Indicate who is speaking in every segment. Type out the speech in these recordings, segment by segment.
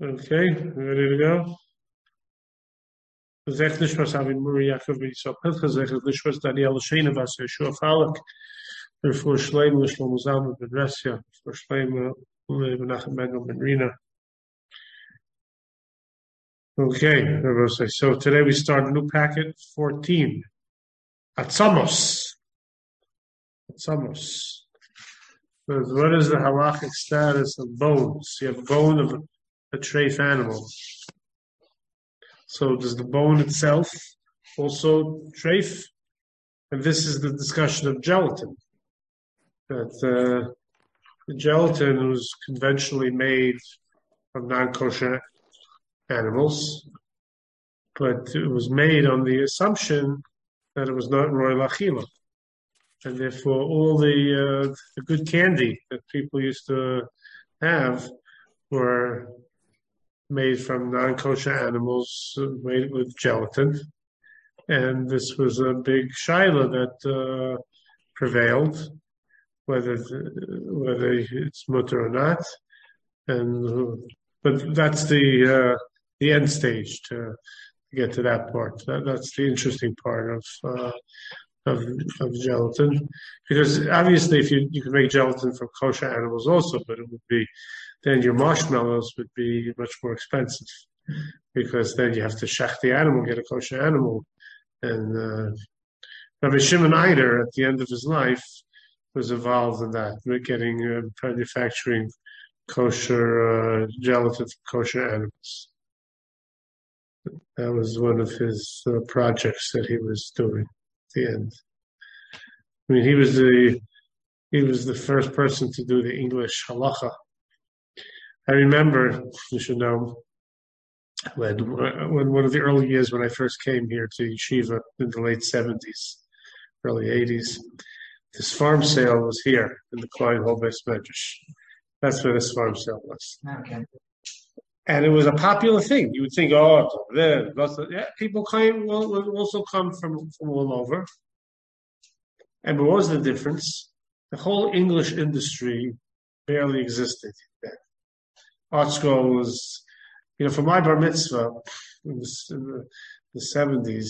Speaker 1: Okay, ready to go? Zech Nishmas Avi Muri Yaakov Yisrael Pilcha Zech Nishmas Daniel Sheina Vas Yeshua Falak for Shleim Shlomo Zalman Ben Resya for Shleim Menachem Mendel Ben Rina. Okay, so today we start a new packet 14. Atzamos. Atzamos. What is the halachic status of bones? You have a bone of a treif animal. So does the bone itself also treif? And this is the discussion of gelatin. That the gelatin was conventionally made from non-kosher animals, but it was made on the assumption that it was not royal achila. And therefore all the good candy that people used to have were made from non-kosher animals, made with gelatin. And this was a big shaila that prevailed, whether it's mutter or not. But that's the end stage to get to that part. That's the interesting part of gelatin, because obviously if you can make gelatin from kosher animals also, but it would be then your marshmallows would be much more expensive, because then you have to shech the animal, get a kosher animal. And Rabbi Shimon Eider, at the end of his life, was involved in that, manufacturing kosher gelatin from kosher animals. That was one of his projects that he was doing at the end. I mean, he was the first person to do the English halacha. I remember, you should know, when one of the early years when I first came here to yeshiva in the late 70s, early 80s, this farm sale was here in the Klein Hall Beis Medrash. That's where this farm sale was.
Speaker 2: Okay.
Speaker 1: And it was a popular thing. You would think, people will also come from all over. And what was the difference? The whole English industry barely existed then. Art school was, for my bar mitzvah in the 70s,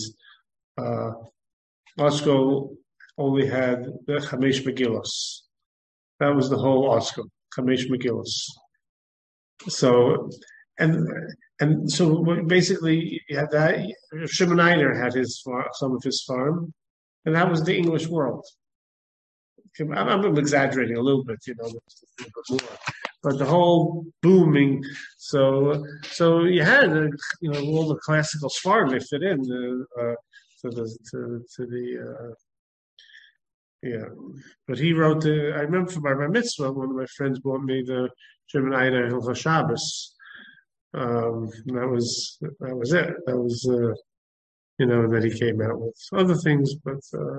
Speaker 1: art school only had the Chamesh Megillos. That was the whole art school, Chamesh Megillos. So, and so basically you had that. Shimon Eider had some of his farm, and that was the English world. I'm exaggerating a little bit, more. But the whole booming, so you had, all the classical svarim they fit in But he wrote I remember for my bar mitzvah, one of my friends bought me the Shimon Eider Hilchos Shabbos. That was it. That was and then he came out with other things, but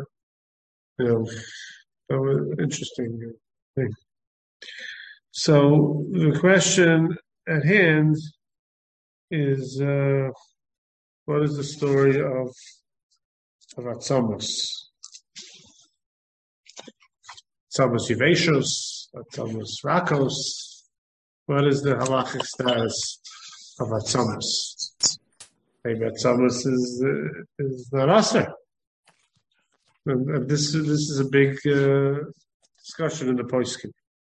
Speaker 1: that was an interesting thing. So the question at hand is, what is the story of Atzamos? Atzamos Yiveshos, Atzamos Rakos. What is the halachic status of Atzamos? Maybe Atzamos is not aser. And this is a big discussion in the poskim.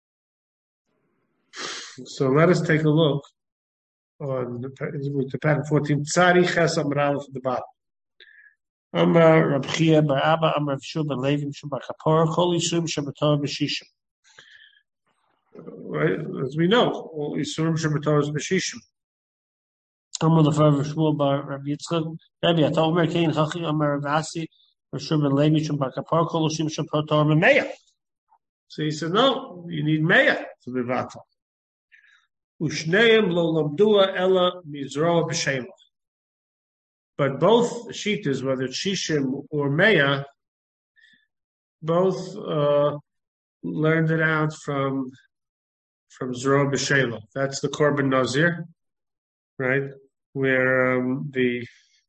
Speaker 1: So let us take a look on the pattern 14. Tzari Ches Amral at the bottom. Amar Rab Chia bar Abba Amar Rav Shua ben Levi Bar Kapor Kol Yisurim Shabbator B'Shishim. Right, as we know, all Yisurim Shabbator B'Shishim. Amar Lefer Rav Shua bar Rab Yitzchak Rabbi Atol Mer Kein Chachi Amar Rav Asi Rav Shua ben Levi Bar Kapor Kol Yisurim Shabbator B'Meya. So he said, no, you need Meya to be vatal. Ushneim lo lamdua ella mizroa b'sheila. But both shitas, whether it's shishim or meya, both learned it out from zroa b'sheila. That's the korban nazir, right? Where the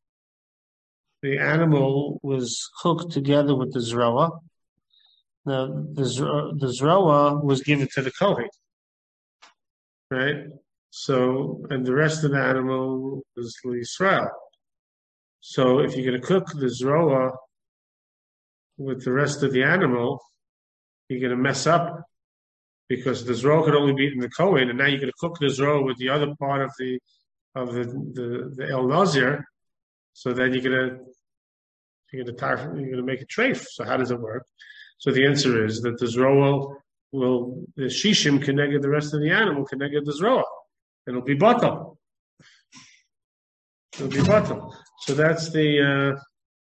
Speaker 1: animal was hooked together with the zroa. Now the zroa was given to the kohen. Right? So, and the rest of the animal is Israel. So, if you're going to cook the zroa with the rest of the animal, you're going to mess up because the zroa could only be eaten the Kohen, and now you're going to cook the zroa with the other part of the El Nazir. So then you're gonna make a treif. So how does it work? So the answer is that the zroa the shishim connected the rest of the animal connected the zroa. It'll be bottom. It'll be bottom. So that's the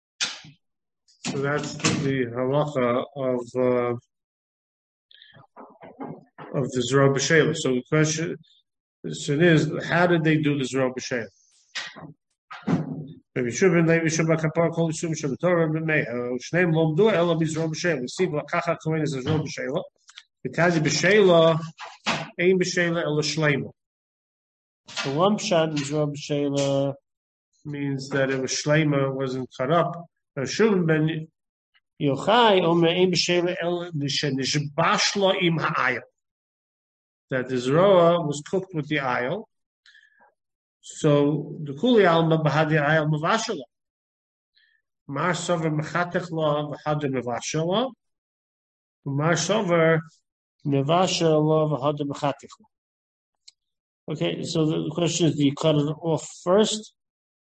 Speaker 1: halacha of the zroa b'sheila. So the question is, how did they do the zroa b'sheila? We see Lakacha Kohen is a Zroa b'sheila. V'tazi b'sheila ein b'sheila ela shleima. So one pshat in Zroa b'sheila means that it was shleima, wasn't cut up. Shulman ben Yochai omer ein b'sheila ela nishbashla im ha'ayil. That the Zroa was cooked with the ayil. So the kuli alma bahadi ayil mavashala. Mar sover mechatech lo v'hada mevashala. Mar sover mevashala v'hada mechatech lo. Okay, so the question is: do you cut it off first?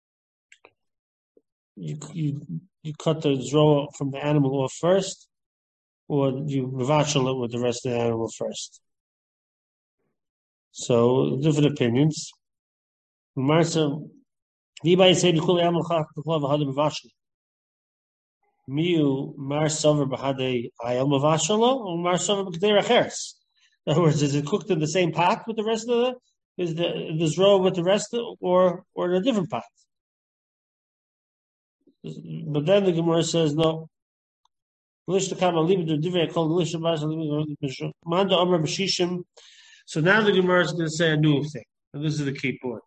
Speaker 1: You cut the zroa from the animal off first, or you mevashal it with the rest of the animal first? So different opinions. Marsa, anybody say the kuli animal chat the club had mevashal? Miu mar sover b'hadei ayel mevashalo or mar sover b'kdei racheres. In other words, is it cooked in the same pot with the rest of the? Is the zroa with the rest of, or in a different pot? But then the Gemara says no. So now the Gemara is going to say a new thing, and this is the key point.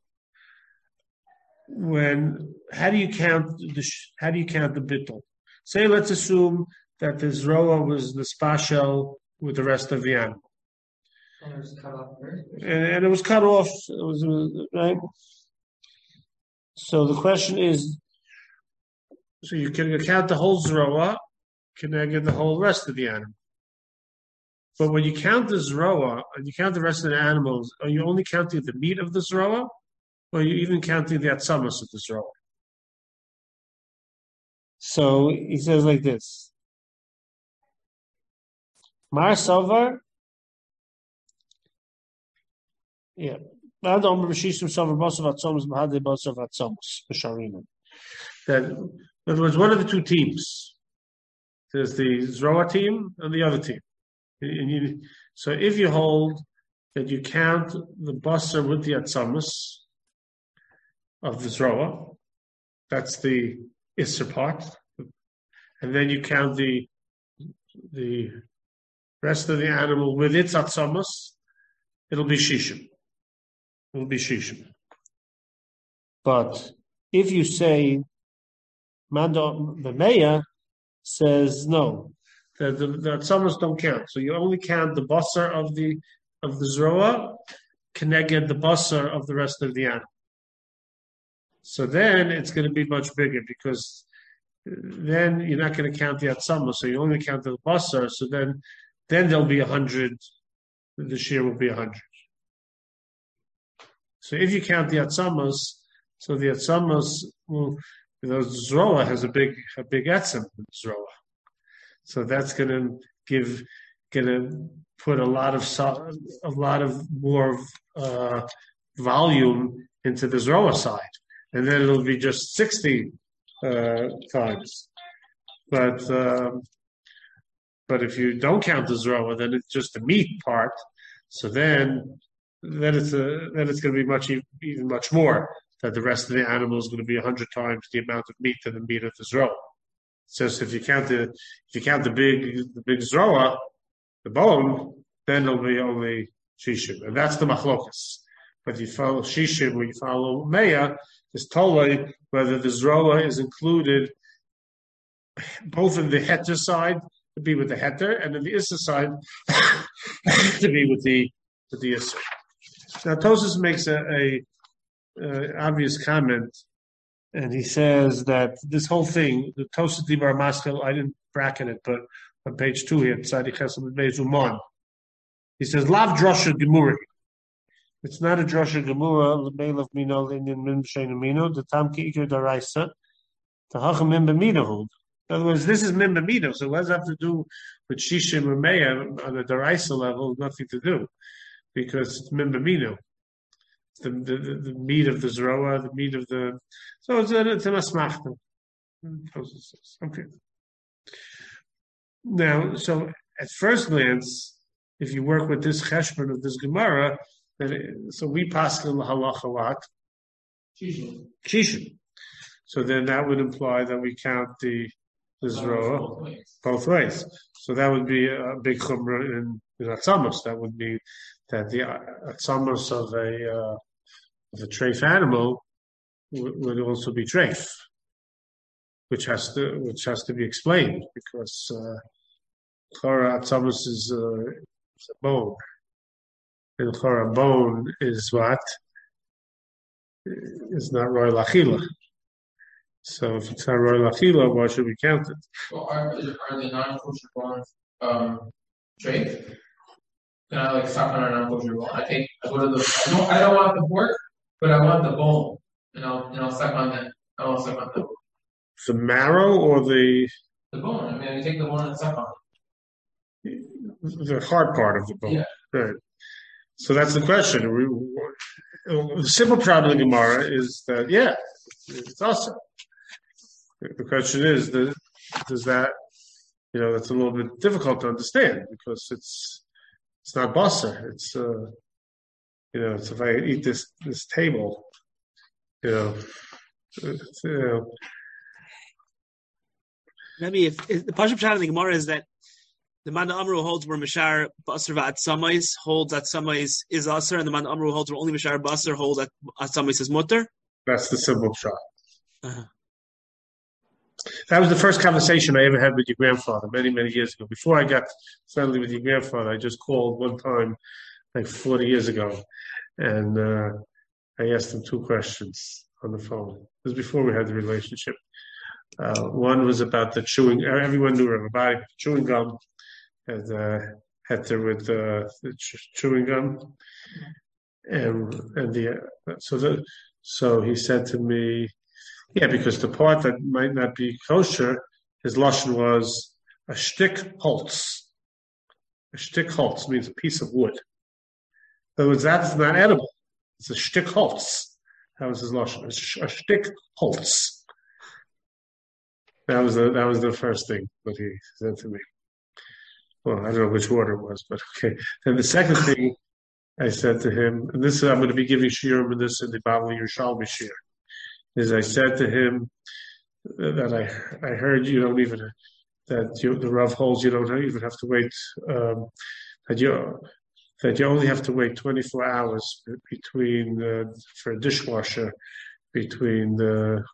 Speaker 1: How do you count the bittul? Say, let's assume that the zroa was the spashel with the rest of the animal. And it was cut off, and it was cut off. It was right. So the question is, so you can count the whole zroa, can I get the whole rest of the animal? But when you count the zroa and you count the rest of the animals, are you only counting the meat of the zroa, or are you even counting the atzamas of the zroa? So he says like this: Mar Sovar, yeah. That, in other words, what are the two teams? There's the Zroa team and the other team. So if you hold that you count the basar with the atzamas of the Zroa, that's the Isser part, and then you count the rest of the animal with its atzamas, it'll be shishim. It'll be shishim. But if you say Mando Bemeya says no, that the atzamas don't count. So you only count the basar of the zroa, connected the basar of the rest of the animal. So then it's going to be much bigger because then you're not going to count the atzamas. So you only count the basar. So then there'll be 100. The shear will be 100. So if you count the atzamas, so the atzamas will. Zroa has a big etzem in Zroa, so that's going to put a lot of more volume into the Zroa side, and then it'll be just 60 times. But if you don't count the Zroa, then it's just the meat part. So then it's going to be even much more. That the rest of the animal is going to be 100 times the amount of meat than the meat of the zroa. So if you count the big zroa, the bone, then it'll be only shishim, and that's the machlokas. But you follow shishim, when you follow meya, it's totally whether the zroa is included both in the heter side to be with the heter, and in the issa side to be with the issa. Now Tosfos makes a obvious comment, and he says that this whole thing, the Tosfos Dibar Maskil, I didn't bracket it, but on page 2 here, Tzadi Chesed Bezumon, he says, Lav Drosha Gemuri. It's not a Drosha Gemura, Lebeil of Mino, Linyan Min B'Shein Mino, the Tamki Iker Daraisa, the Hacham Min B'Mino hold. In other words, this is Min B'Mino, so what does it have to do with Shishim or Meya on the Daraisa level? Nothing to do, because it's Min B'Mino. The meat of the Zroa, the meat of the... So it's an Asmachta. Okay. Now, so at first glance, if you work with this cheshbon of this Gemara, so we pass in the halacha what? Kishin. So then that would imply that we count the Zroa both ways. So that would be a big chumrah in Atzamos. That would be that the Atzamos of a treif animal would also be treif, which has to be explained because Chora Atzamos is a bone, and Chora bone is what? Is not roy lachila. So if it's not roy lachila, why should we count it?
Speaker 2: Well, are the non-kosher bones treif? Can I suck on a non-kosher bone? I go to the. I don't want the pork, but I want the bone, and I'll suck on that. I will suck on the bone.
Speaker 1: The marrow or the
Speaker 2: bone. I mean, I take the bone and suck on
Speaker 1: it. The hard part of the bone.
Speaker 2: Yeah.
Speaker 1: Right. So that's the question. The simple problem in Gemara is that it's awesome. The question is does that that's a little bit difficult to understand because it's not basar. It's it's if I eat this table,
Speaker 3: Maybe if the Pashup Pshat in the Gemara is that the Man Amru holds where Mishar Basar V'at Samais holds that Samais is Asr, and the Man Amru holds where only Mishar Basar holds that Samais is Mutter.
Speaker 1: That's the simple shot. Uh-huh. That was the first conversation I ever had with your grandfather many, many years ago. Before I got friendly with your grandfather, I just called one time, like 40 years ago, and I asked him 2 questions on the phone. It was before we had the relationship. One was about the chewing. Everyone knew everybody chewing gum, and Heter with the chewing gum, so he said to me, yeah, because the part that might not be kosher, his lashon was a shtick holtz. A shtick holtz means a piece of wood. In other words, that's not edible. It's a shtick holtz. That was his lashon. A shtick holtz. That was the first thing that he said to me. Well, I don't know which order it was, but okay. Then the second thing I said to him, and this I'm going to be giving shiurim in this in the Bavli Yerushalmi shiur, is I said to him that I heard you don't even the Rav holds you don't even have to wait that you only have to wait 24 hours between for a dishwasher between the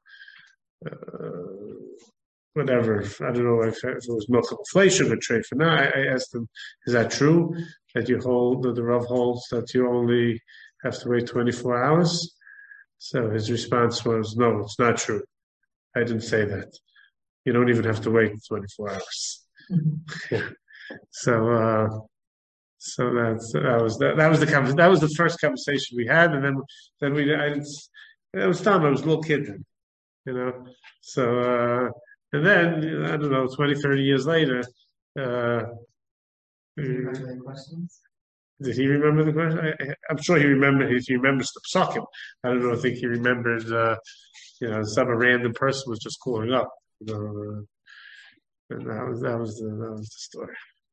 Speaker 1: whatever, I don't know if it was milk inflation or treif. And now I asked him, is that true that you hold that the Rav holds that you only have to wait 24 hours? So his response was, no, it's not true. I didn't say that. You don't even have to wait 24 hours. Mm-hmm. So that was the first conversation we had, and then it was time I was a little kid then, So and then I don't know, 20, 30 years later.
Speaker 2: Questions?
Speaker 1: Did he remember the question? I'm sure he remembers the psukim. I don't think he remembered, some random person was just calling up, and that was the story.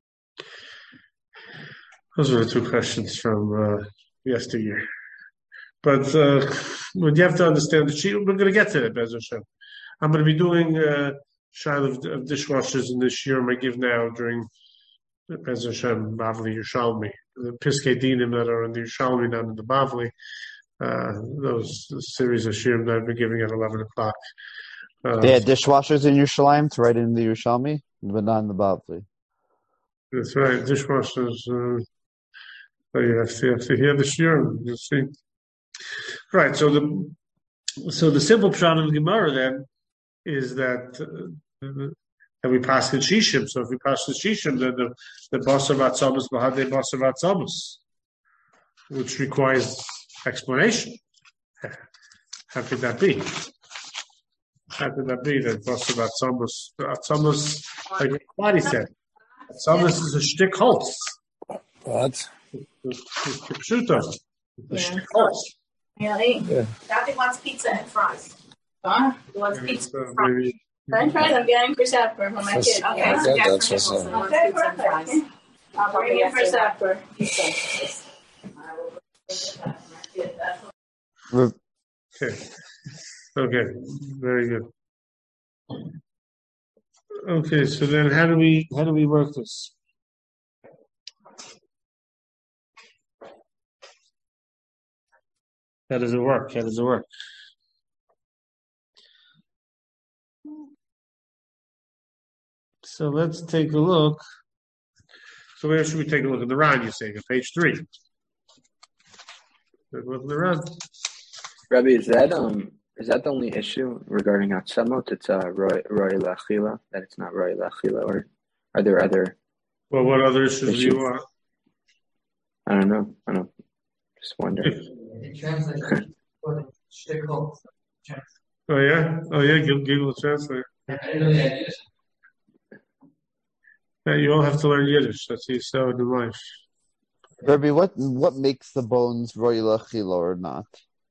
Speaker 1: Those were the 2 questions from yesteryear. But what you have to understand, we're going to get to that, Be'ez Hashem. I'm going to be doing shayla of dishwashers in this year. I give now during Be'ez Hashem Bavli Yerushalmi. The Piskei Dinim that are in the Yerushalmi, not in the Bavli. Those series of shiurim that I've been giving at 11 o'clock.
Speaker 4: They had dishwashers in Yerushalayim to write in the Yerushalmi, but not in the Bavli.
Speaker 1: That's right, dishwashers. So you have to hear the shiur. You see, right? So the simple pshat of the Gemara then is that we pass in shishim. So if we pass in shishim, then the basar vatzamus bahadei basar vatzamus, which requires explanation. How could that be? How could that be that basar vatzamus, like Kwadi said, vatzamus is a shtick holz.
Speaker 5: What?
Speaker 1: It's pshuta. The shtick holz.
Speaker 6: Really?
Speaker 5: Yeah.
Speaker 6: Daddy wants pizza and fries. Huh? He wants pizza and fries.
Speaker 1: Maybe.
Speaker 6: French fries I'm getting for supper for my kid. Okay,
Speaker 5: That's what's up.
Speaker 6: Okay, perfect. I'll bring it for supper.
Speaker 1: Okay. Very good. Okay, so then how do we work this? How does it work? So let's take a look. So where should we take a look? At the Ran, you're saying, at page 3. Take a look at the Ran.
Speaker 7: Rabbi, is that the only issue regarding Atzamot? It's Roy Lachila, that it's not Roy Lachila, or are there other?
Speaker 1: Well, what other issues do you want?
Speaker 7: I don't know. Just wondering.
Speaker 2: It translates for shtick holz.
Speaker 1: Oh yeah, Google Translate.
Speaker 2: I didn't know that either.
Speaker 1: Yeah, you all have to learn Yiddish. That's how you start in life.
Speaker 4: Rabbi, what makes the bones royal achila or not?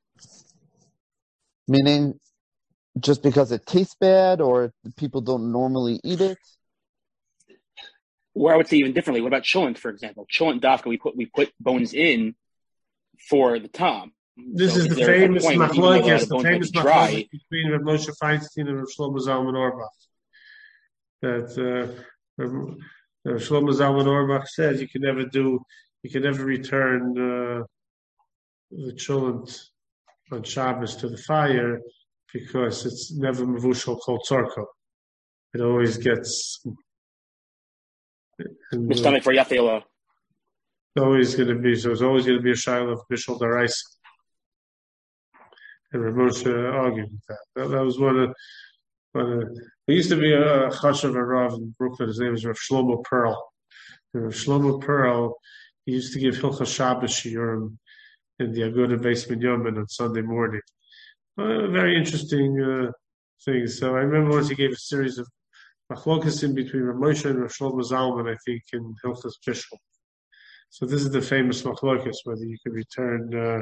Speaker 4: Meaning, just because it tastes bad, or people don't normally eat it?
Speaker 8: Or I would say even differently. What about cholent, for example? Cholent dafka, we put bones in for the tom.
Speaker 1: This
Speaker 8: So
Speaker 1: is the
Speaker 8: there a
Speaker 1: famous
Speaker 8: point, even though
Speaker 1: machlokes,
Speaker 8: bones might be
Speaker 1: machlokes between Rav Moshe Feinstein and Rav Shlomo Zalman Auerbach. That Rav Shlomo Zalman Auerbach says you can never return the cholent on Shabbos to the fire because it's never mavushal kol tzorko. It always gets.
Speaker 8: the stomach for yafela.
Speaker 1: It's always going to be a shiloh of Bishul Daraisa. And Rav Moshe argued with that. That was one of there used to be a chashav Rav in Brooklyn. His name was Rav Shlomo Pearl. And Rav Shlomo Pearl, he used to give Hilchas Shabbos shiurim in the Agudah Beis Minyamin on Sunday morning. Very interesting things. So I remember once he gave a series of machlokas in between Rav Moshe and Rav Shlomo Zalman, I think, in Hilchas Bishul. So this is the famous machlokas, whether you could return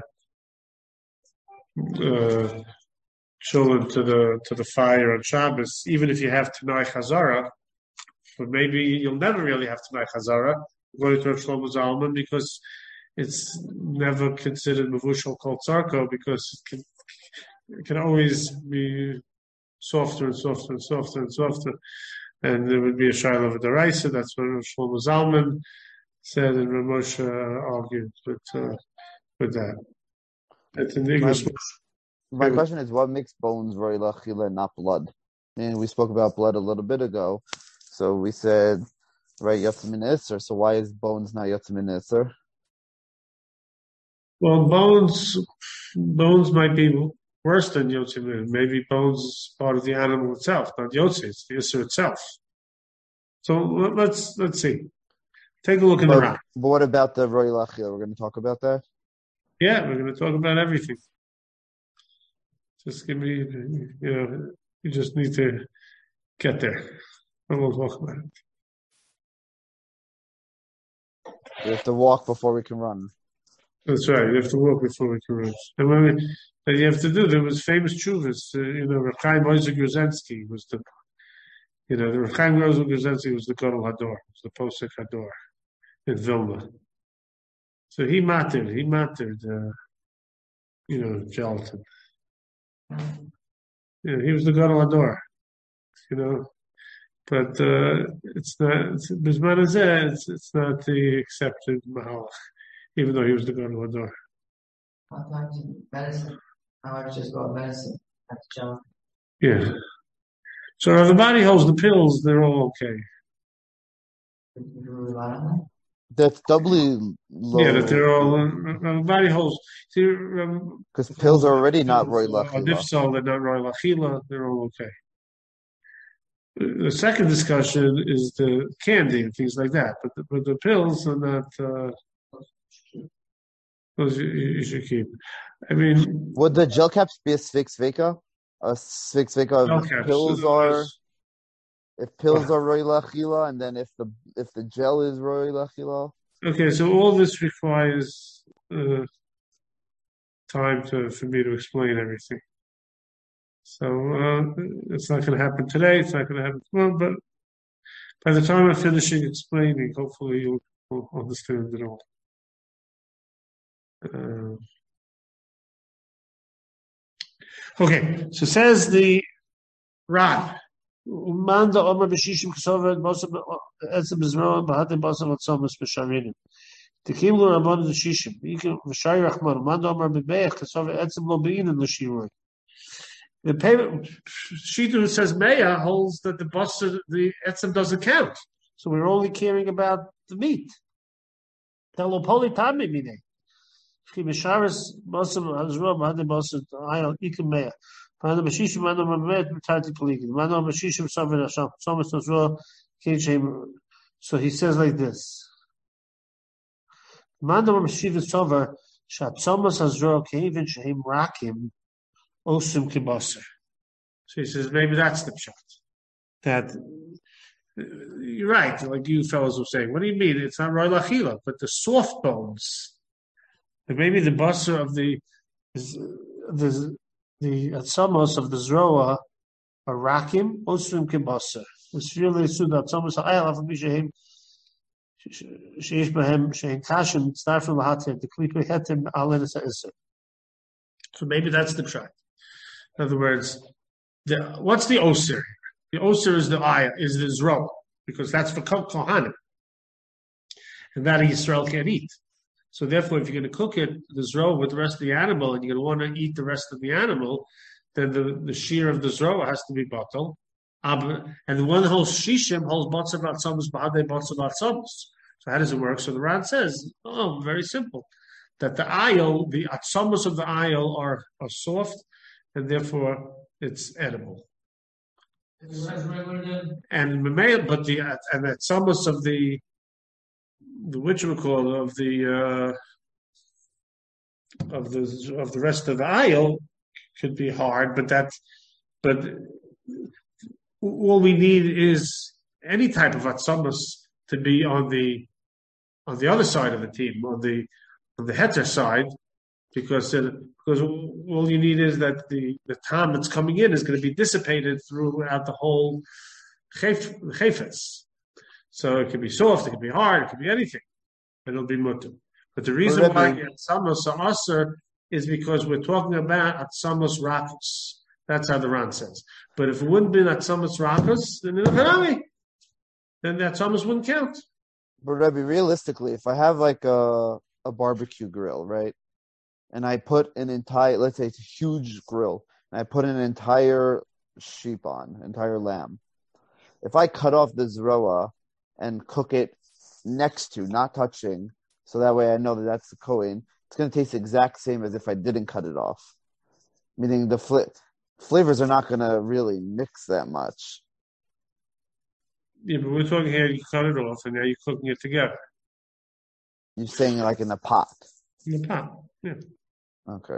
Speaker 1: children to the fire on Shabbos, even if you have Tanai Chazara, but maybe you'll never really have Tanai Chazara, according to Rav Shlomo Zalman, because it's never considered Mavushal Kol Tzarko, because it can always be softer and softer and softer and softer, and there would be a Shiloh of Daraisa. That's what Rav Shlomo Zalman said, and Rav Moshe argued with that. It's an English.
Speaker 4: My question is, what makes bones royal achila and not blood? And we spoke about blood a little bit ago, so we said, right, Yatzamin Isser. So why is bones not Yatzamin Isser?
Speaker 1: Well, bones might be worse than Yotzimin. Maybe bones is part of the animal itself, not Yotzi. It's the Isser itself. So let's see. Take a look in the rock.
Speaker 4: But what about the royal achila? We're going to talk about that?
Speaker 1: Yeah, we're going to talk about everything. Just give me, you just need to get there. And we'll talk about it.
Speaker 4: We have to walk before we can run.
Speaker 1: That's right. You have to walk before we can run. And you have to do, there was famous chuvas. Rav Chaim Ozer Gruzensky was the Rav Chaim Ozer Gruzensky was the Gadol Hador, was the Posek Hador in Vilna. So he mattered, gelatin. He was the Gadol Hador, but it's not. It's not the accepted Mahalach, even though he was the Gadol Hador.
Speaker 9: Sometimes medicine. How much just about medicine? That's gelatin.
Speaker 1: Yeah. So if the body holds the pills, they're all okay.
Speaker 9: You rely on
Speaker 4: That's doubly low.
Speaker 1: Yeah, that they're all body holes.
Speaker 4: Because pills are already not roy lachila.
Speaker 1: Nifsal, they're not roy lachila. They're all okay. The second discussion is the candy and things like that, but the pills are not. Those you should keep. I mean,
Speaker 4: would the gel caps be a sfix veka? A sfix veka if pills are. If pills are roy lachila, and then if the gel is roy lachila.
Speaker 1: Okay, so all this requires time for me to explain everything. So it's not going to happen today. It's not going to happen tomorrow. But by the time I'm finishing explaining, hopefully you'll understand it all. Okay, so says the Rab. Manda Omar B'Shishim K'Sovet Bosam Etzem B'Zroa B'Hatem Bosam Atzomus B'Sharinim. Tekimlu Rabban B'Shishim. Yikim V'Shari Rachman. Manda Omar B'Beich K'Sovet Etzem Lo B'Inin L'Shiroi. The payment Shitu who says Meya holds that the Etzem doesn't count. So we're only caring about the meat. Telopoli Tami Mine. Ki V'Sharis Bosam Hazroa B'Hatem Bosam Ayal Yikim Meya. So he says like this. So he says maybe that's the pshat. That you're right, like you fellows were saying. What do you mean? It's not roy lachila, but the soft bones. And maybe the basar of the atzamos of the zroa are rakim osrim kibasa. It's really so that atzamos ha'ayal after b'shehem sheish b'hem shein kashim starfim lahatim the klipe hetim alenis ha'isr. So maybe that's the pshat. In other words, what's the osir? The osir is the ayah, is the zroa, because that's for kohanim, and that Yisrael can't eat. So therefore, if you're going to cook it, the zroa with the rest of the animal, and you're going to want to eat the rest of the animal, then the shear of the zroa has to be bottle. And the one whole shishim holds botzav atzamus b'hadei botzav atzamus. So how does it work? So the Ran says, very simple, that the ayil, the atzamus of the ayil are soft, and therefore it's edible. And the atzamus of the which we call of the rest of the aisle could be hard, but all we need is any type of atzamus to be on the other side of the team, on the heter side, because all you need is that the time that's coming in is going to be dissipated throughout the whole chayfetz. So it could be soft, it could be hard, it could be anything, and it'll be mutter. But the reason why atzamos are aser is because we're talking about atzamos rakos. That's how the Ran says. But if it wouldn't be atzamos rakos, then the atzamos wouldn't count.
Speaker 4: But Rebbe, realistically, if I have like a barbecue grill, right, and I put an entire, let's say it's a huge grill, and I put an entire sheep on, entire lamb. If I cut off the zroa and cook it next to, not touching, so that way I know that that's the kohen, it's going to taste the exact same as if I didn't cut it off. Meaning the flavors are not going to really mix that much.
Speaker 1: Yeah, but we're talking here, you cut it off, and now you're cooking it together.
Speaker 4: You're saying like in a pot?
Speaker 1: In the pot, yeah.
Speaker 4: Okay.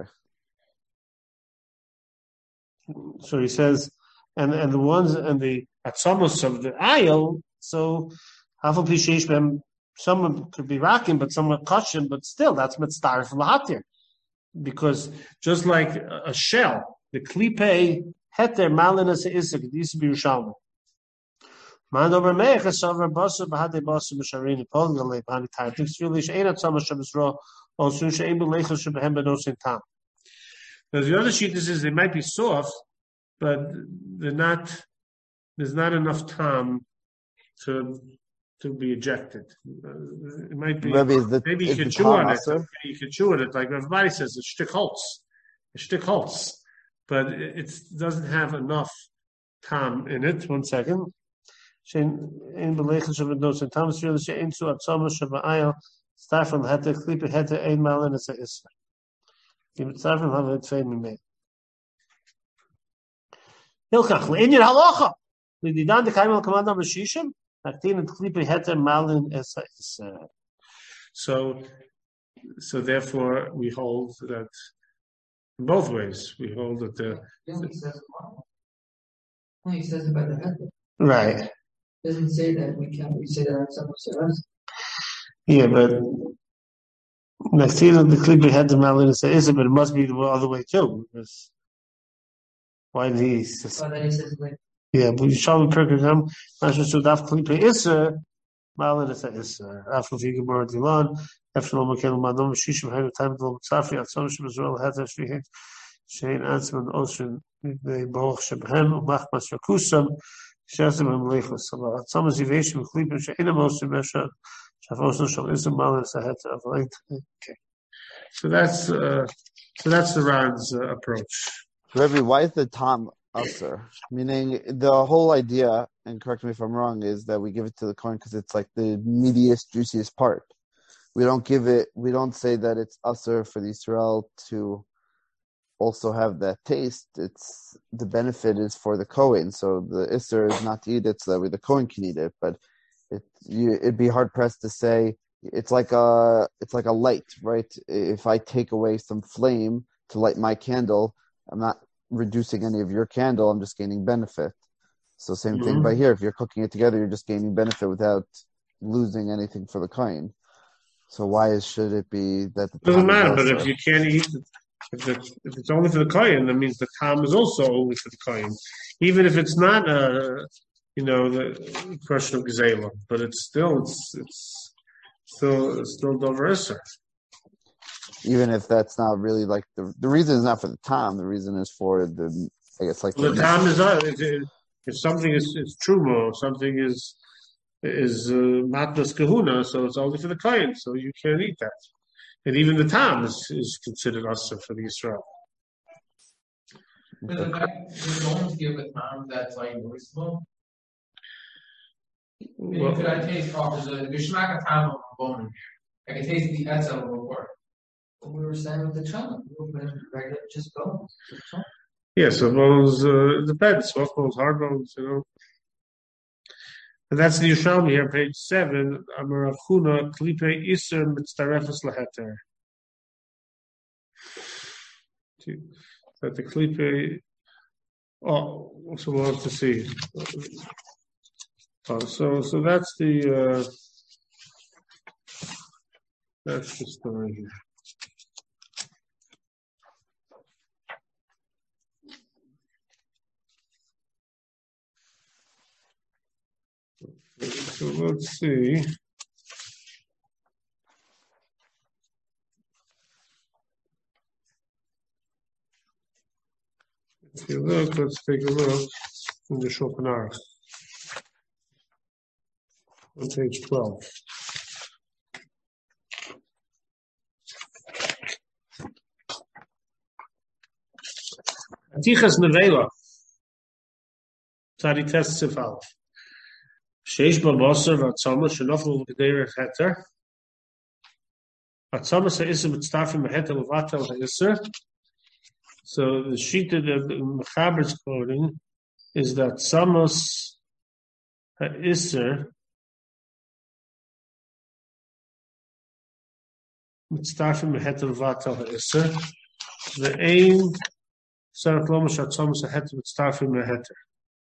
Speaker 1: So he says, and the ones, and the atzamos of the ayil, so Hafal Pishesh Bem, some could be rakim, but some are kosher, but still that's mitzdarif lahatir. Because just like a shell, the klipe heter malinas isak, it used to be Yerushalmi. Man over meich over basar b'hadei basar b'sharini polgalei b'hani tartik sfilish ein atzamos shabizro also she'im b'leichel shebehem b'nosin tam. Now the other sheet is they might be soft, but they're not. There's not enough time to be ejected. It might be. Maybe you can chew on it. You can chew on it, like everybody says, it's shtick holtz, but it doesn't have enough time in it. 1 second. in belegen ze met nood zijn Thomas willen ze eens zo atzama shabaayel start van het klippe het eenmaal in het is. Die met start van hebben we twee mee. Heel graag. In je halacha. Die dan de kaimel command aan Shishim. Actiin het klippe het eenmaal in is. So therefore we hold that both ways. We hold that
Speaker 9: he says about the head.
Speaker 1: Right.
Speaker 9: Doesn't say that we say that someone says.
Speaker 1: Yeah, but Actiin the klippe het eenmaal in is, but it must be the other way too. Because why did he?
Speaker 9: Then he says like.
Speaker 1: Yeah, but you shall be perkagam. Nasher sudaf klippe iser. Malin is after the Gemara Dilan. After the Makel Manom Shishim had a time to Safi at some Shem Israel had a Shehen answer on Ocean the Baruch Shebhem Machmas Yakusam Shazim and Lechos. So at some Zivation Klipim Sheina Mesha Shafosno Shal Ism Malin Sahet of Light. Okay. So that's the Ran's approach.
Speaker 4: Rabbi, why is the Tom Usser? Meaning the whole idea, and correct me if I'm wrong, is that we give it to the coin because it's like the meatiest, juiciest part. We don't say that it's Usser for the Israel to also have that taste. It's the benefit is for the Kohen. So the Isser is not to eat it so that way the Kohen can eat it. But it'd be hard pressed to say it's like a light, right? If I take away some flame to light my candle, I'm not reducing any of your candle, I'm just gaining benefit. So same thing by here. If you're cooking it together, you're just gaining benefit without losing anything for the kohen. So why should it be that the
Speaker 1: doesn't matter? But if you can't eat it, if it's only for the kohen, that means the tam is also only for the kohen, even if it's not the question of gzela, but it's still dover isser.
Speaker 4: Even if that's not really like the reason is not for the tam, the reason is for the
Speaker 1: the tam is if something is trumo, something is matnas kahuna, so it's only for the kohen, so you can't eat that. And even the tam is considered asa for the Israel.
Speaker 2: Does the guy don't give a tam that's like noticeable? Well, could I taste off the geshmak a tam of a bone in here? I can taste the etzel of a pork.
Speaker 9: We were saying with the chana, regular just bones.
Speaker 1: Yeah, so bones depends. Soft bones, hard bones, And that's the Yerushalmi here, page 7. Amar Rav Huna klipe iser mitzarefes laheter. That the klipe. Oh, so we'll have to see. So that's the story here. So let's see. If you look, let's take a look in the Shulchan Aruch on page 12. Atichas nevela, tzadites sifal. Sheish babasar v'atzama shenofel v'gederech heter. Atzama se'isem mitztafim heter levatel ha'isser. So the sheet that the Mechaber is quoting is that Samos ha'isser mitztafim heter levatel ha'isser. The aim sarach lo mashat Samos ha'heter mitztafim ha'heter.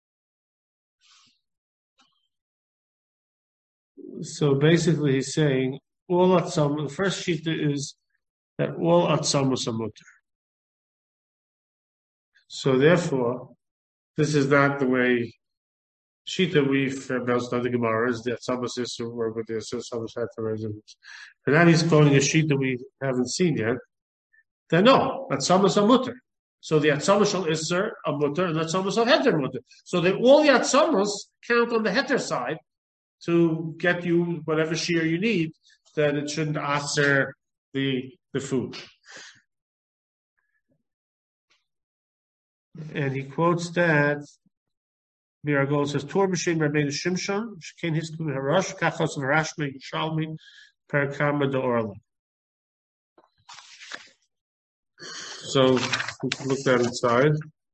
Speaker 1: So basically, he's saying all atzam. The first shita is that all atzamus are mutter. So therefore, this is not the way shita we've bounced on the Gemara is the atzamus is to work with the atzamus had to residence. And now he's quoting a shita we haven't seen yet. Then no, atzamus are mutter. So the atzamus shall iser a mutter and atzamus shall heter mutter. So that all the atzamus count on the heter side to get you whatever shear you need, that it shouldn't aser the food. And he quotes that The Argol says, Tor b'shem Rabbeinu Shimshon, Shkein Hisku Harash, Kachos and Harashme Yishalmi, Per Karma de Orla. So we can look that inside.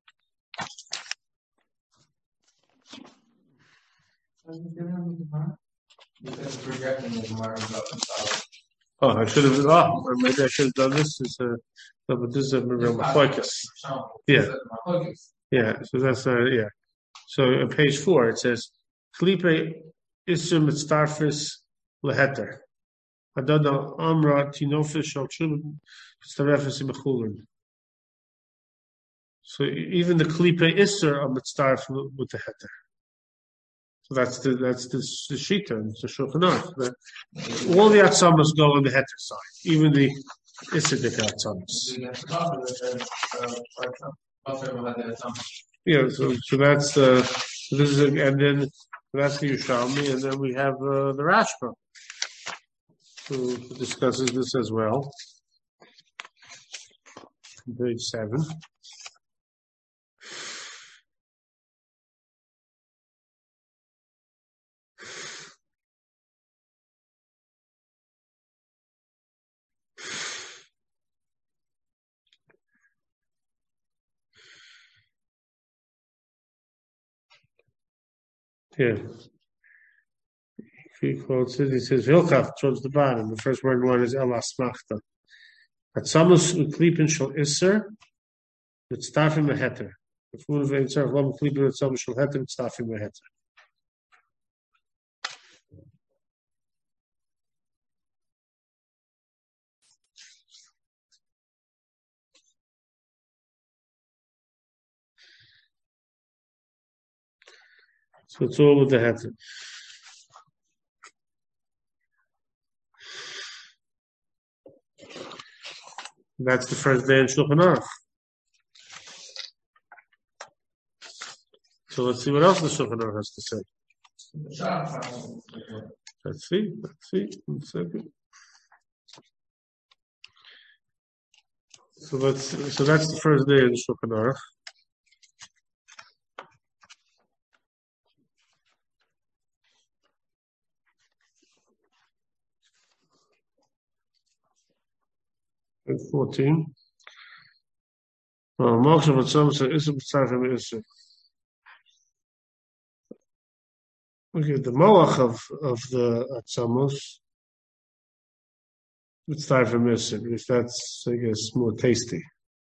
Speaker 1: Oh, I should have. Oh, maybe I should have done this. No, but this is a focus. Yeah, yeah. So that's yeah. So on page 4 it says, "Klipe isum mitzdarfis leheter." Adada amra tinofis shal chulun mitzdarfis imechulun. So even the klipe isur are mitzdarf with the heter. So that's the shita, it's the Shulchan Aruch. All the atzamas go on the heter side, even the isidik atzamas. Yeah, so that's this is and then that's the Yerushalmi, and then we have the Rashba, who discusses this as well. Page 7. Yeah. He quotes it. He says, Hilchach, towards the bottom. The first word one is El Asmachta. Atzamus uklipin shal Isser, mitztafim meheter. The food of Eitzar, Lam uklipin atzamus shal heter, mitztafim meheter. So it's all with the heter. That's the first day in Shulchan Aruch. So let's see what else the Shulchan Aruch has to say. Let's see. 1 second. So that's the first day in Shulchan Aruch. And 14. Moksha Batzam said, Issa B'tzarfim Issa. Okay, the Moach of the Atzamos, B'tzarfim Issa, because that's, I guess, more tasty.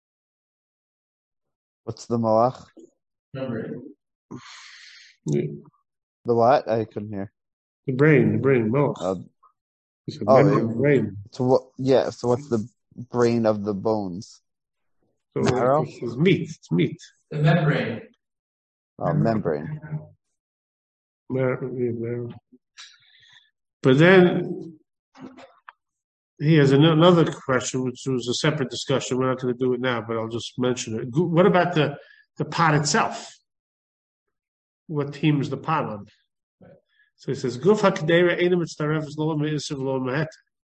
Speaker 4: What's the Moach?
Speaker 2: Number 8.
Speaker 1: Yeah.
Speaker 4: The what? I couldn't hear.
Speaker 1: The brain, Moach. He said, brain.
Speaker 4: So what? Yeah. So what's the brain of the bones?
Speaker 1: So
Speaker 4: marrow?
Speaker 1: It's meat. It's meat.
Speaker 2: The membrane.
Speaker 4: Oh, membrane.
Speaker 1: Marrow. But then he has another question, which was a separate discussion. We're not going to do it now, but I'll just mention it. What about the pot itself? What team is the pot on? So he says, "Guf hakdeira einam mitzaref is lo me'isiv lo mehet."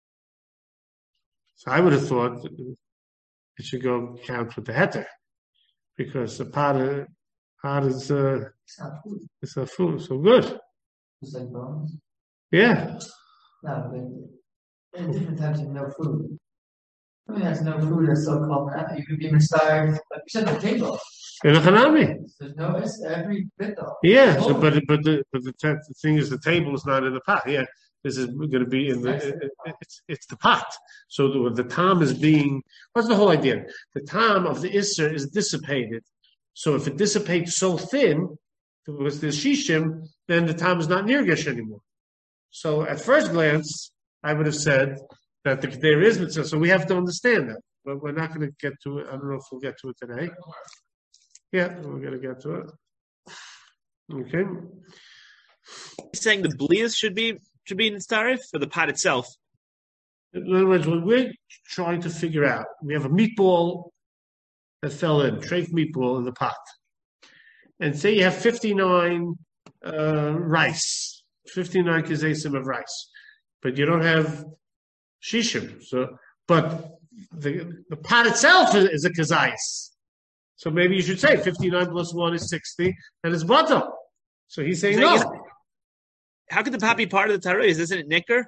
Speaker 1: So I would have thought it should go count with the heter, because the pot is it's not food. So good.
Speaker 9: It's like bones.
Speaker 1: Yeah.
Speaker 9: No, but in different types of no food. I mean, that's no food that's so called. You could be even starved. Like you said, the table.
Speaker 1: In a hanami.
Speaker 9: There's no every bit though.
Speaker 1: Yeah. So, but the thing is, the table is not in the pot. Yeah. This is going to be in the. It's the pot. So the tam is being. What's the whole idea? The tam of the isser is dissipated. So if it dissipates so thin, with the shishim, then the tam is not nirgish anymore. So at first glance, I would have said that there is mitzvah. So we have to understand that, but we're not going to get to it. I don't know if we'll get to it today. Yeah, we're going to get to it. Okay.
Speaker 3: He's saying the blias should be in starif for the pot itself.
Speaker 1: In other words, what we're trying to figure out, we have a meatball that fell in, treif meatball in the pot. And say you have 59 rice, 59 kizesim of rice, but you don't have shishim. So, but the pot itself is a kazayis. So maybe you should say 59 plus 1 is 60, and it's butter. So he's saying
Speaker 3: He's saying
Speaker 1: no.
Speaker 3: How could the pot be part of the Tarois? Isn't it Nicker?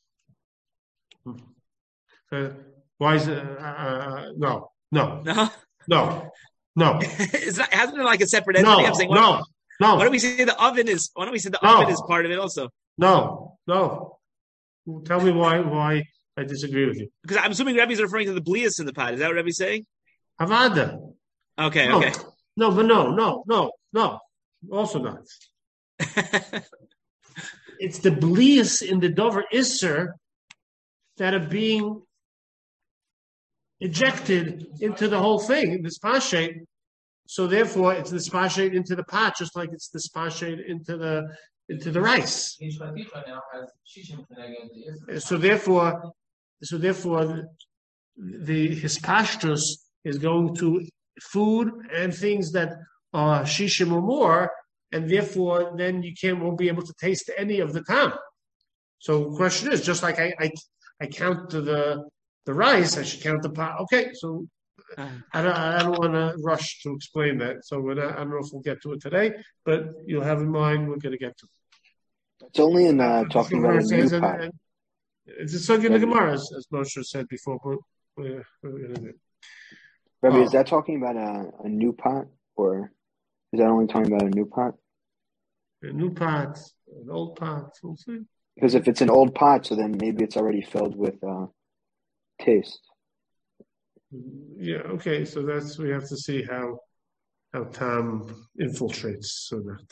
Speaker 1: Why is it? No.
Speaker 3: No? It hasn't been like a separate entity. I'm saying,
Speaker 1: no.
Speaker 3: Why don't we say the oven is? Why don't we say the oven is part of it also?
Speaker 1: No. Tell me why I disagree with you.
Speaker 3: Because I'm assuming Rebbe's referring to the blias in the pot. Is that what Rebbe's saying?
Speaker 1: Havada.
Speaker 3: Okay.
Speaker 1: No, but no. Also not. It's the blias in the Dover Isser that are being ejected into the whole thing, the spashate. So therefore, it's the spashate into the pot, just like it's the spashate into the rice. So therefore, the hispashtus is going to food and things that are shishim or more, and therefore then you won't be able to taste any of the tam. So the question is, just like I count the rice, I should count the pot. Okay, so I don't want to rush to explain that. So I don't know if we'll get to it today, but you'll have in mind we're going to get to it.
Speaker 7: It's only in talking about a new pot.
Speaker 1: It's a sugya in the Gemara, as Moshe said before. But we're going to do.
Speaker 7: Rabbi, is that talking about a new pot, or is that only talking about a new pot?
Speaker 1: A new pot, an old pot, we'll see.
Speaker 7: Because if it's an old pot, so then maybe it's already filled with taste.
Speaker 1: Yeah, okay, so we have to see how Tam infiltrates so that.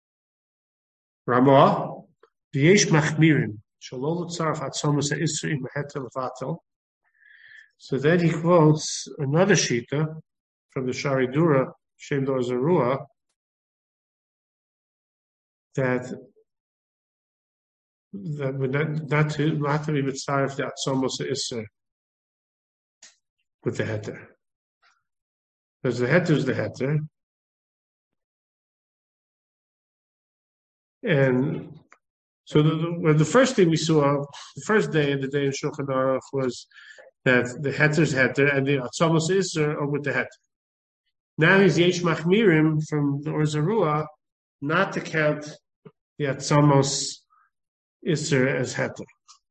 Speaker 1: Ramah, v'yesh machmirim, shalol tzarf atzomus ha'isri mehetel vatel. So then he quotes another shita from the Shari Dura, Shem Dor Zarua, that would not to be mitzaref the atzomos ha'isri with the heter. Because the heter is the heter. And so the first thing we saw, the first day in Shulchan Aruch was that the heter is heter and the atzomos isser are with the heter. Now he's yesh machmirim from the Or Zarua not to count the atzomos isser as heter.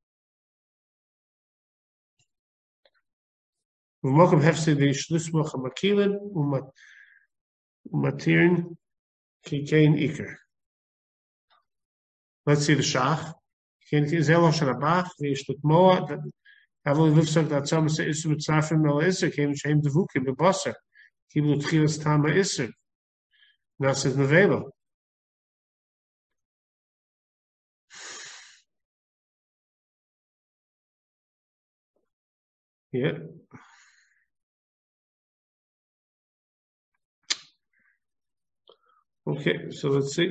Speaker 1: U'mokum hefsidi shlusmoch ha'makilin u'matirin kikein iker. Let's see the shach. Zelo shalabach v'yishlutmoa avol lifsak that some say isu mitzafim el iser came shem devukim bebasar kiblu tchilas tama iser. Now says nevelo. Yeah. Okay, so let's see.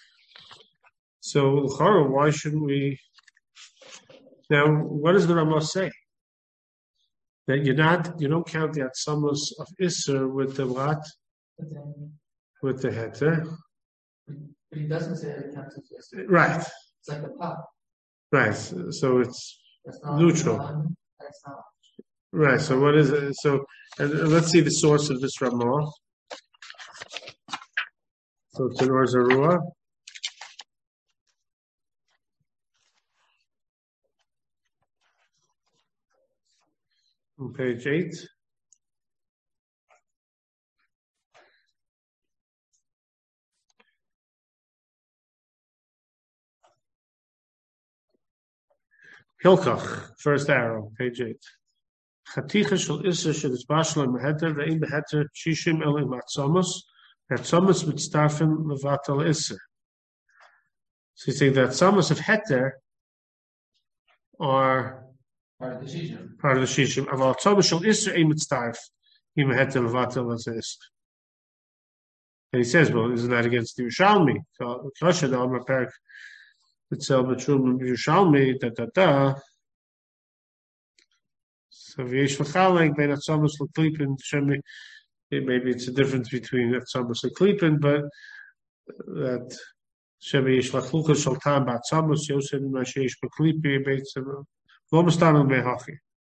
Speaker 1: So, why shouldn't we? Now, what does the Ramah say? That you don't count the atzamos of Isser with the what? With the heter.
Speaker 9: But he doesn't say it counts as Isser.
Speaker 1: Right.
Speaker 9: It's like a pot.
Speaker 1: Right. So it's neutral.
Speaker 9: That's not.
Speaker 1: Right. So what is it? So let's see the source of this Ramah. So it's in Or Zarua. On page 8. Hilkach, first arrow, page 8. Chaticha shel Isser shel meheter ve'im beheter shishim el matzamos. Atzamos mitzdarfim levatal Isser. So he's saying that atzamos of heter are
Speaker 2: Part of the shishim.
Speaker 1: Aval atzamos shel Isser ein mitzdarf im heter levatal Isser. And he says, well, isn't that against the Yerushalmi? Kasha da Amar Perik B'tzel B'trum Yerushalmi da. So v'yesh v'chalek bein atzamos l'klipin shemi. Maybe it's a difference between atzamos and klipin, but that shemi yesh lachlucha shel tam b'atzamos yosef ma sheyesh b'klipi beitzim lo mestanim mehachi.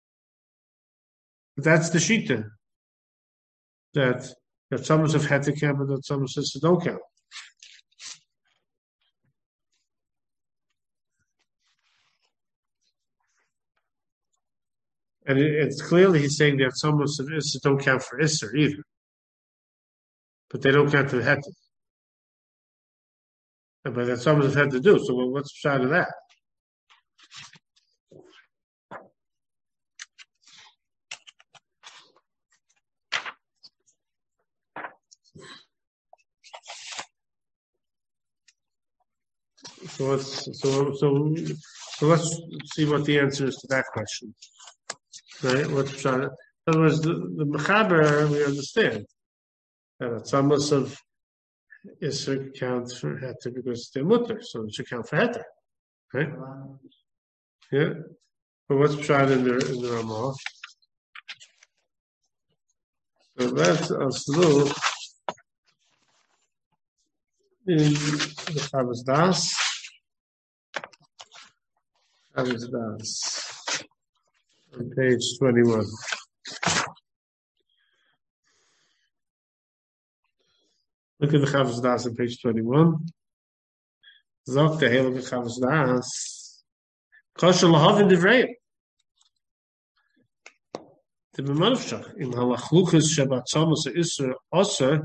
Speaker 1: That's the shita that atzamos of heter count and atzamos of don't count. And it's clearly he's saying that some of Isser don't count for Isser either. But they don't count for the Heter. But that's some of had to do. So what's the shot of that? So let's see what the answer is to that question. Right? What's the shot? In other words, the Mechaber, we understand that some of Isser counts for Heter because they're mutter, so it should count for Heter. Right? Yeah. But what's shot in the Ramah? So that's us look in the Chavos Das. Chavos Das on page 21. Look at the Chavos Das on page 21. Zok the Heilige Chavos Das. Kosher lahavin divrei. The B'manavshach in halachlukas Shabbat Tzamos Isser Osir.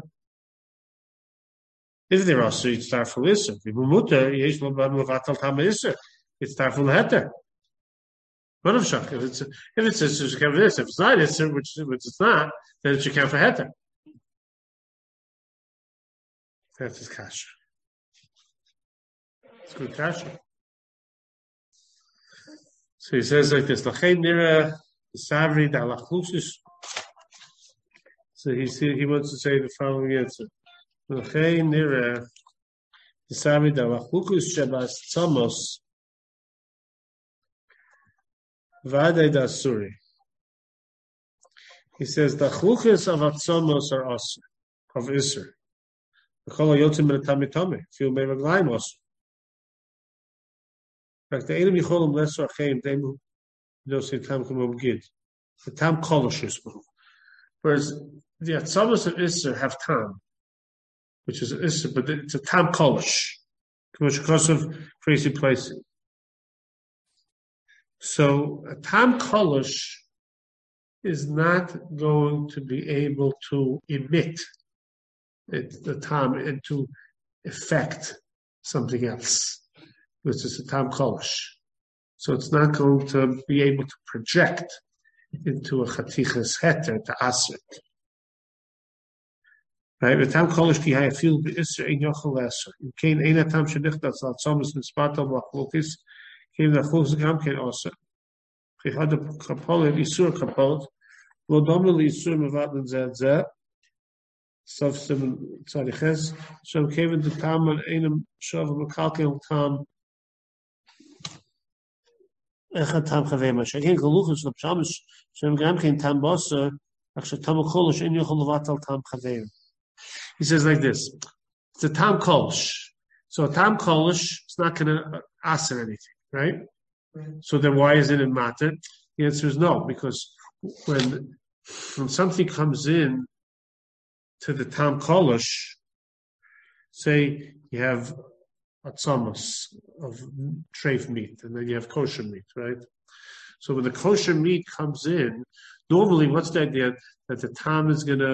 Speaker 1: If they're Osir, it's tarful Isser. If Mutter, yesh lo b'mavatal tam Isser. It's tarful Heter. B'manavshach. If it's Isser, it should count for this. If it's not Isser, which it's not, then it should count for Heter. That's his kasha. It's good kasha. So he says like this: L'chein nira savri dalachlusis. So he wants to say the following answer: L'chein nira savri dalachlusis Shabbat Tzamos v'adei dasuri. He says the chluchis of atzamos are asur of iser. Feel may reglaim also. Like the enemy call him less or chaim, they don't say tam kumum gid. The tam koloshes. Whereas the atzamas of Isser have tam, which is Isser, but it's a tam kolosh, because of crazy placing. So a tam kolosh is not going to be able to emit the tam and to affect something else, which is a tam kolosh. So it's not going to be able to project into a chatichas heter to asrit. Right? The tam kolosh ki hayafil be'isr ein yochel lesser. In kein ein tam shenichtas al tzomus nispatal machlokis kein nachlokis gam kein osir. Chichad kapolet isur kapolet lo domel isur mevatlen zed zed. Sof sim tzariches. So keven the tam on einem shav mekalkel tam. Echad tam chavei masha. Again, galuchus lo pshamis shem gam kein tam boser. Actually, tam kolosh ein yochel levatal tam chavei. He says like this: it's a tam kolosh. So a tam kolosh is not going to aser anything, right? So then why is it in matter? The answer is no, because when something comes in to the tam kolosh, say you have atzamos of treif meat, and then you have kosher meat, right? So when the kosher meat comes in, normally what's the idea? That the tam is going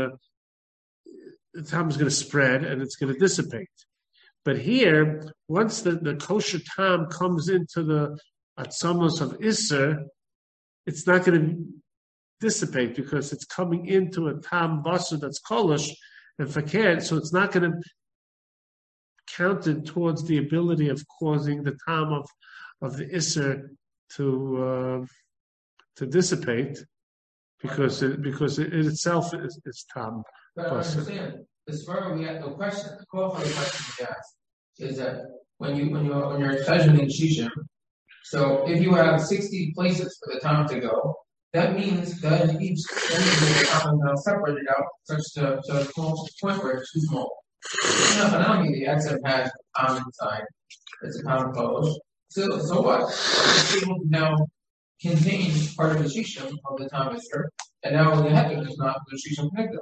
Speaker 1: to spread and it's going to dissipate. But here, once the kosher tam comes into the atzamos of Isser, it's not going to dissipate because it's coming into a tam basur that's kolosh and fakir, so it's not going to count it towards the ability of causing the tam of the Isser to dissipate because it itself is tam.
Speaker 2: But I understand. As far as we have the question, the qualifying question we asked is that when you're measuring shishim, so if you have 60 places for the time to go, that means that each time is separated out such to a small point where it's too small. The XM has time inside. It's a time close. So what? It's able to now contain part of the shishim of the time mister, and now the heter is not the shishim connected.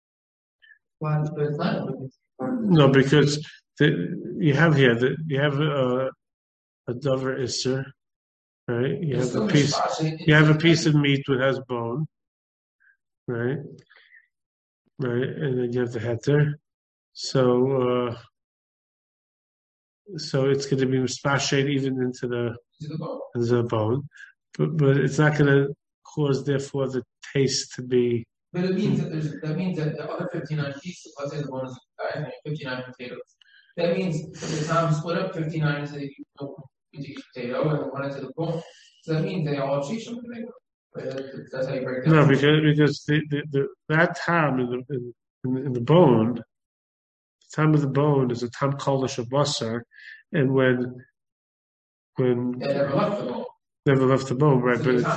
Speaker 1: No, because you have here you have a dover isser, right? You
Speaker 2: It's
Speaker 1: have
Speaker 2: still
Speaker 1: a piece.
Speaker 2: mishpash.
Speaker 1: You have a piece of meat that has bone, right? Right, and then you have the heter. So it's going to be mispashed even into the bone, but it's not going to cause therefore the taste to be.
Speaker 2: But it means that the other 59 pieces, let's say the bone is 59 potatoes. That means the time split up 59 into each potato and one into the bone. So that means they all have shishim potato. That's how you break down.
Speaker 1: No, because that time in the bone, the time of the bone is a tam kolish of basar, and when
Speaker 2: they never left the bone.
Speaker 1: Never left the bone, right?
Speaker 2: So
Speaker 1: but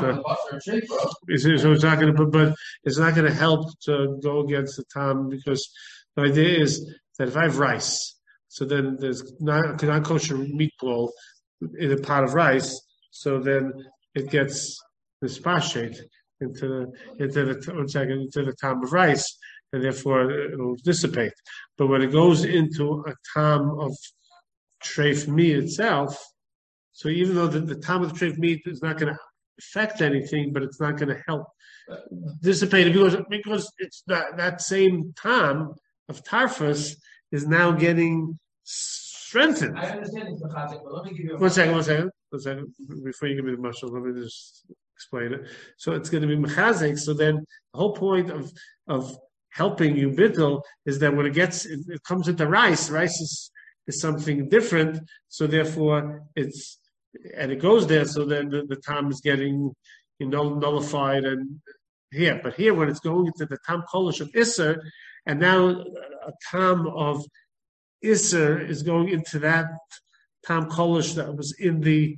Speaker 1: it's not going to. But it's not going to help to go against the tam, because the idea is that if I have rice, so then there's not kosher meatball in a pot of rice, so then it gets mispashed into the tam of rice, and therefore it'll dissipate. But when it goes into a tam of treif meat itself, so even though the tam of the treif meat is not going to affect anything, but it's not going to help dissipate it, because it's that same tam of tarfus is now getting strengthened.
Speaker 2: I understand it's mechazik, but let me give you
Speaker 1: one second. Before you give me the mushroom, let me just explain it. So it's going to be mechazik. So then the whole point of helping you bittul is that when it comes into rice is something different. So therefore it goes there. So then the tam is getting nullified and here. But here when it's going into the tam kolish of Isser, and now a tam of Isser is going into that tam kolish that was in the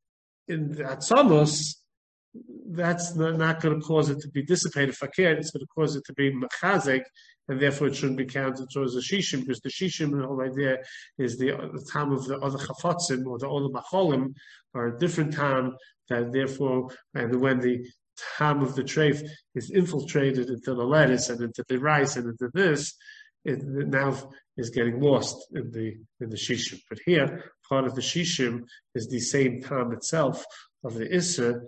Speaker 1: atzamos, that's not going to cause it to be dissipated fakir. It's going to cause it to be mechazek, and therefore it shouldn't be counted towards the shishim, because the shishim, the whole idea is the time of the other chafatzim or the other macholim are a different time. That therefore, and when the time of the treif is infiltrated into the lettuce and into the rice and into this, it now is getting lost in the shishim. But here, part of the shishim is the same time itself of the isser,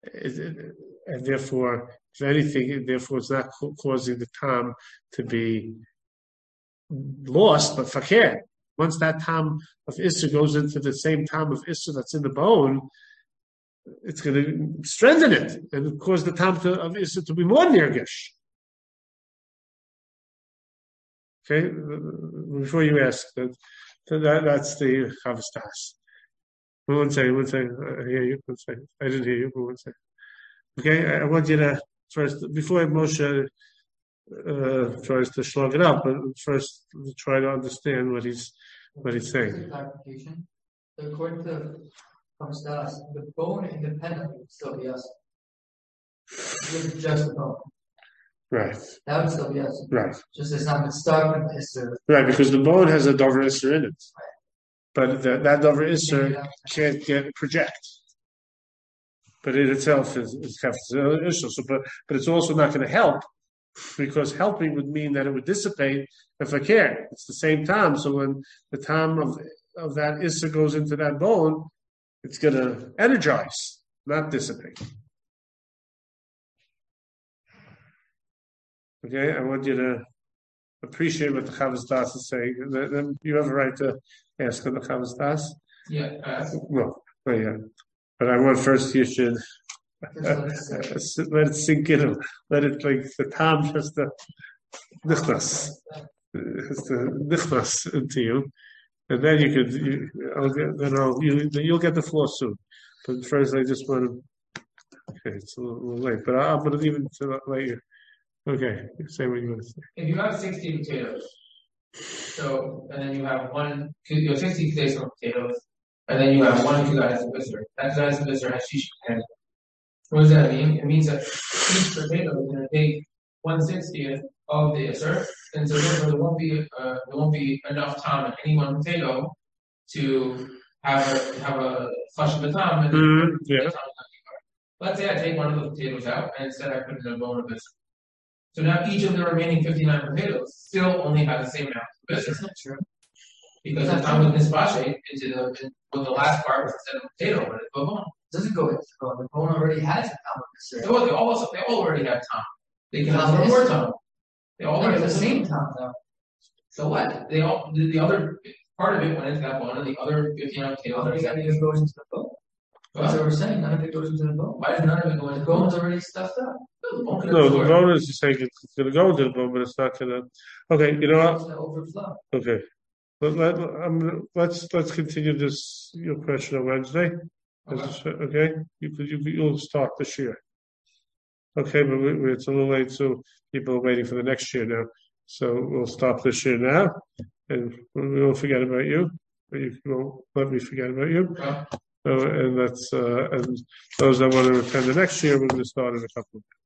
Speaker 1: and therefore, if anything, therefore it's not causing the time to be lost, but fakir. Once that time of isser goes into the same time of isser that's in the bone, it's going to strengthen it and cause the time of isser to be more nirgish. Okay, before you ask, that's the chavstas. One second. I hear you. One second. I didn't hear you. But one second. Okay, I want you to first, before Moshe tries to slug it up, but first try to understand what he's saying.
Speaker 9: Clarification. According to Chavstas, the bone independently would still be us. With just the bone.
Speaker 1: Right.
Speaker 9: That would still be us.
Speaker 1: Right.
Speaker 9: Just as I'm stuck with Isser.
Speaker 1: Right, because the bone has a dover Isser in it. Right. But that dover Isser can't project. But it itself is Isser. So, but it's also not going to help, because helping would mean that it would dissipate if I care. It's the same time. So when the time of that Isser goes into that bone, it's going to energize, not dissipate. Okay, I want you to appreciate what the Chavos Das is saying. Then you have a right to ask on the Chavos Das.
Speaker 2: Yeah.
Speaker 1: Well, yeah. But I want first you should let it sink in. Let it, like the time just the nichnas. It's the nichnas into you. And then you'll get the floor soon. But first I just want to, okay, it's a little late, but I'm going to leave it to later. Okay, say what you want to say.
Speaker 2: If you have 60 potatoes, and then you have 60 potatoes, and then you have one kizayis of viscer. That kizayis of viscer has shish potato. What does that mean? It means that each potato is going to take 1/60th of the isser, and so therefore there won't be enough time in any one potato to have a flush of the time.
Speaker 1: Yeah.
Speaker 2: Let's say I take one of the potatoes out, and instead I put it in a bone of viscer. So now each of the remaining 59 potatoes still only have the same amount of viscer.
Speaker 9: That's not true.
Speaker 2: because the time with Mispashe into the with the last part was instead of potato, but it's bone.
Speaker 9: It doesn't go into the bone. The bone already has a time.
Speaker 2: They all already have time. They can have
Speaker 9: Tom
Speaker 2: one
Speaker 9: is-
Speaker 2: more time. They all
Speaker 9: They're
Speaker 2: already
Speaker 9: the
Speaker 2: have
Speaker 9: same time though.
Speaker 2: So what? They all the other part of it went into that bone, and the other 15 of
Speaker 9: How many
Speaker 2: potatoes.
Speaker 9: of it goes into the bone? That's what we're saying. None of it goes into the bone.
Speaker 2: Why does none of it go into
Speaker 9: The
Speaker 2: the bone?
Speaker 9: bone's already stuffed up.
Speaker 2: The bone can
Speaker 1: No, the
Speaker 2: absorb.
Speaker 1: bone is saying it's going to go into the bone, but it's not going to. Okay, you know
Speaker 9: It's
Speaker 1: what?
Speaker 9: gonna overflow.
Speaker 1: Okay, let's continue this your question on Wednesday. Okay, you'll start this year. Okay, but it's a little late, so people are waiting for the next year now. So we'll stop this year now, and we won't forget about you. But you won't let me forget about you.
Speaker 2: Well,
Speaker 1: And that's and those that want to attend the next year, we're going to start in a couple of